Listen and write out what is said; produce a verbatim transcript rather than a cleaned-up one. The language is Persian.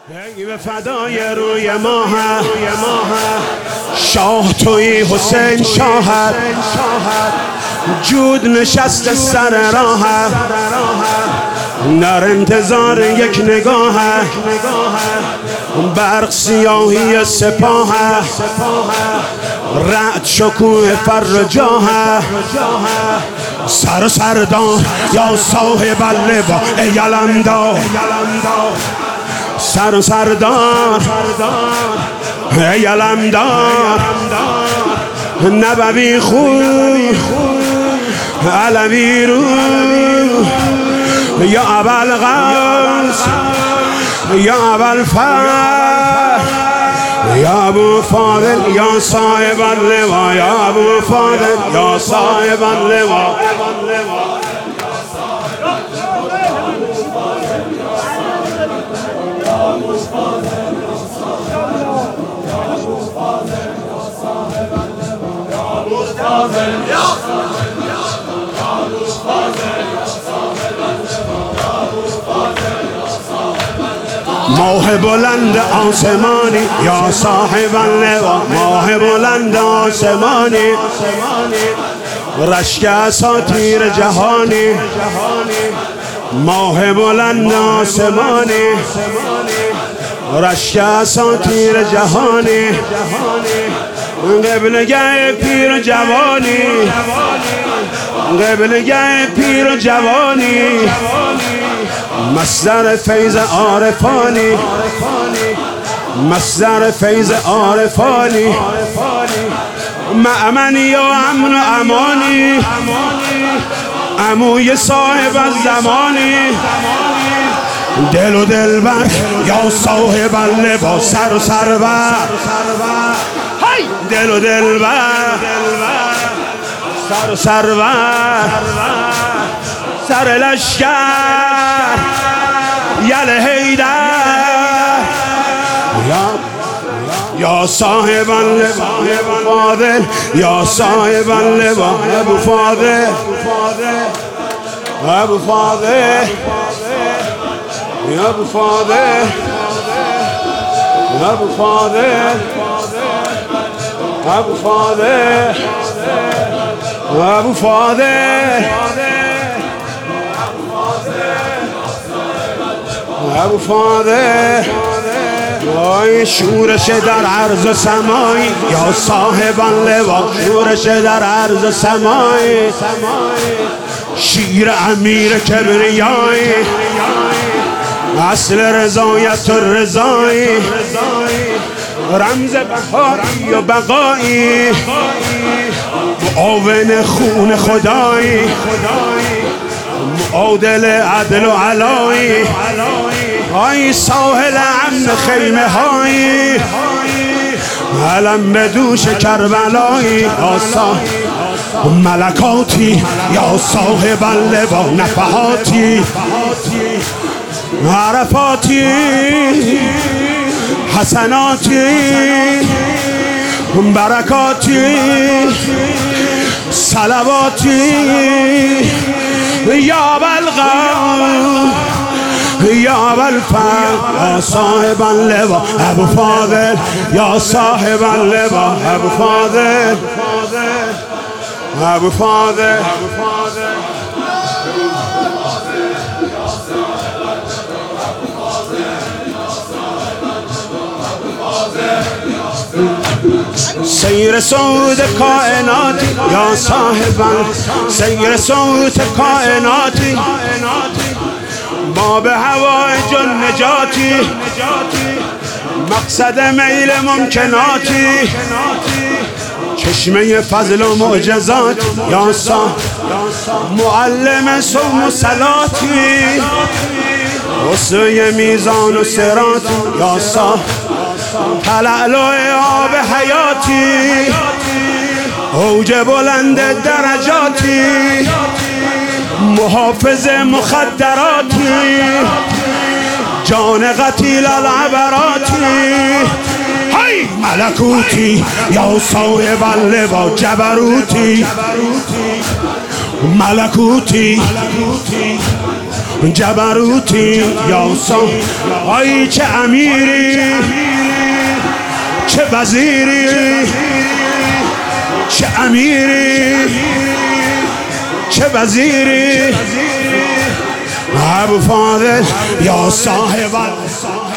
ای به فدای روی ماه شاه توی حسین شاهت جود نشست سر راه در انتظار یک نگاه برق سیاهی سپاه رعد شکوه فر جاه سر سردار یا صاحب اللوا ای علمدار سر سردار ای علمدار نبوی خوب علوی رو یا ابوالقاس یا ابوالفضل یا ابو فاضل یا صاحب اللوا یا ابو فاضل یا صاحب اللوا ماه بلند آسمانی یا صاحب اللوا ماه بلند آسمانی رشک اساطیر جهانی ماه بلند آسمانی رشک اساطیر جهانی قبلگه پیر و جوانی قبلگه پیر و جوانی مصدر فیض عارفانی مصدر فیض عارفانی مأمنی و امن و امانی عموی صاحب الزمانی دل و دلبر یا صاحب اللوا سر و سرور دل و دلبر سر و سرور سر لشکر یل حیدر یا صاحب اللوا فاضل یا صاحب اللوا ابو فاضل ابو فاضل یا ابو فاضل ابو فاضل ابو فاضل ابو فاضل ابو فاضل وای شورش در عرض و سمایی یا صاحب اللوا شورش در عرض و سمایی شیر امیر کبریایی اصل رضایت و رضایی رمز بهایی و بقایی معاون خون خدایی معادل عدل و علایی های ساحل امن خیمه هایی علم به دوش کربلایی آسا ملکاتی یا صاحب اللوا نفحاتی عرفاتی حسناتی برکاتی صلواتی یا بلغم یا ابوالفضل یا صاحب اللوا ابو فاضل یا صاحب اللوا ابو فاضل ابو فاضل سیر صوت کائناتی یا صاحب سیر صوت کائناتی باب هوایج و نجاتی مقصد میل ممکناتی چشمه فضل و معجزات یا صاحب معلم صوم و صلاتی وسوی میزان و صراط یا صاحب تلالو آب حیاتی اوج بلند درجاتی محافظ مخدراتی جان قتیل العبراتی هی ملکوتی یا صاحب اللوا جبروتی ملکوتی جبروتی یا سا آی چه امیری چه وزیری چه امیری چه وزیری ابو فاضل یا صاحب